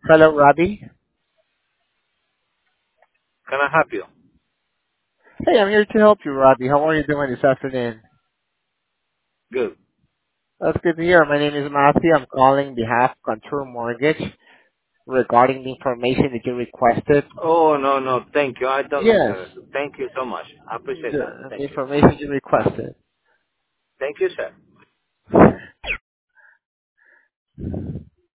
Hello, Robbie. Can I help you? Hey, I'm here to help you, Robbie. How are you doing this afternoon? Good. That's good to hear. My name is Matthew. I'm calling behalf of Contour Mortgage regarding the information that you requested. Oh, no, no. Thank you. I don't Yes, necessarily. Thank you so much. I appreciate that. the Thank you. information you requested. Thank you, sir.